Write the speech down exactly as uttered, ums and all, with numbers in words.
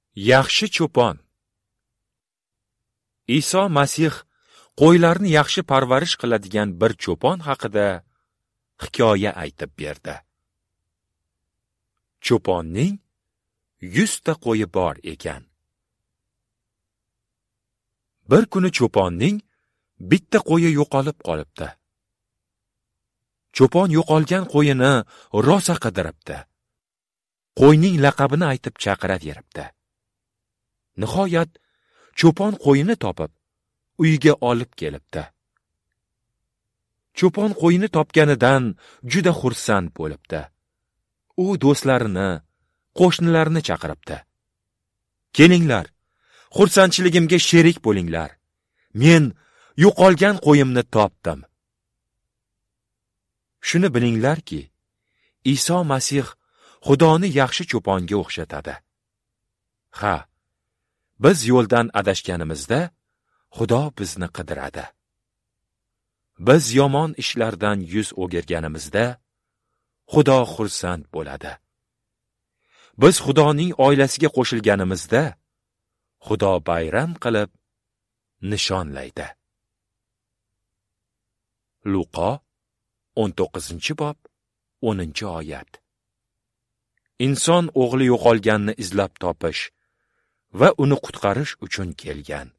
Yaxshi cho'pon. Iso Masih qo'ylarni yaxshi parvarish qiladigan bir cho'pon haqida hikoya aytib berdi. Cho'ponning yuzta qo'yi bor ekan. Bir kuni cho'ponning bitta qo'yi yo'qolib qolibdi. Cho'pon yo'qolgan qo'yini rosa qidiribdi. Qo'yning laqabini aytib chaqiraveribdi. Nihoyat cho'pon qo'yini topib, uyiga olib kelibdi. Cho'pon qo'yini topganidan juda xursand bo'libdi. U do'stlarini, qo'shnilarini chaqiribdi. Kelinglar, xursandchiligimga sherik bo'linglar. Men yo'qolgan qo'yimni topdim. Shuni bilinglarki, Iso Masih Xudoni yaxshi cho'ponga o'xshatadi. Ha, biz yo'ldan adashganimizda Xudo bizni qidiradi. Biz yomon ishlardan yuz o'girganimizda Xudo xursand bo'ladi. Biz Xudoning oilasiga qo'shilganimizda Xudo bayram qilib nishonlaydi. Luqo o'n to'qqizinchi bob o'ninchi oyat. Inson o'g'li yo'qolganni izlab topish va uni qutqarish uchun kelgan.